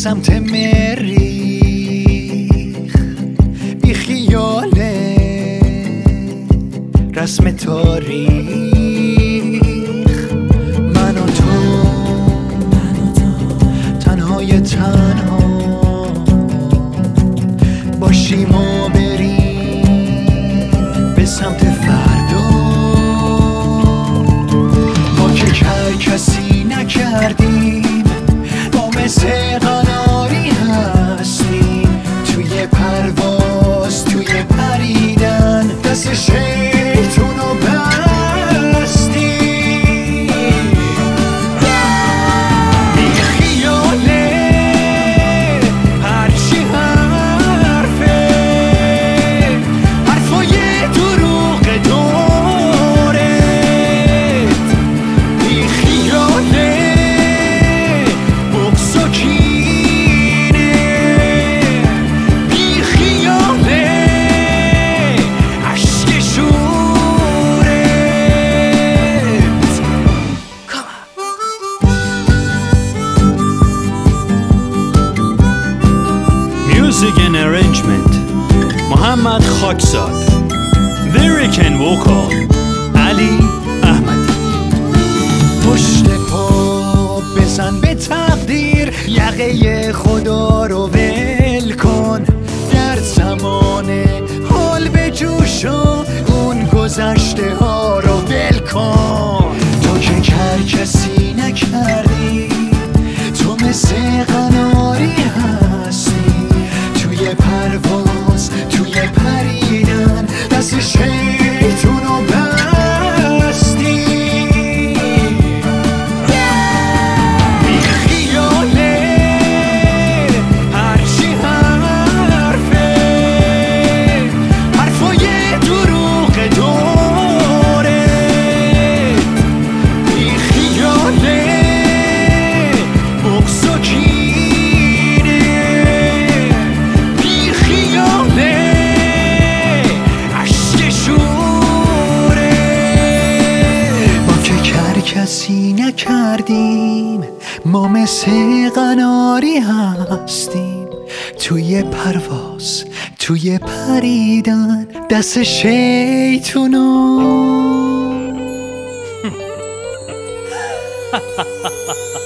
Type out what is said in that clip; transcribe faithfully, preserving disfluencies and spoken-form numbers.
سمت مریخ، بی خیاله رسم تاریخ. من و تو تنهای تنها باشیم و بریم به سمت فردا. ما که هر کسی نکردیم، ما مثل قناری هستیم، توی پرواز توی پریدن دست شیطونو بستیم. بی خیاله هرچی حرفه، حرفای دروغ دورت. بی خیاله بغض و کینه، بی خیاله اشک شورت. Music and arrangement محمد خاکزاد. Lyric and vocal علی احمدی. پشت پا بزن به تقدیر، یقه خدا رو ول کن. در زمان حال به جوش و اون گذشته ها رو ول کن. تو که هر کسی نکردی، تو مثل قناری هستی، توی پرواز توی پریدن دست شیطونو بستی. بی خیاله هرچی حرفه، حرفای دروغ دورت. بی خیاله بغض و کینه، بی خیاله اشک شورت. ما که هر کسی نکردیم، ما مثل قناری هستیم، توی پرواز توی پریدن دست شیطونو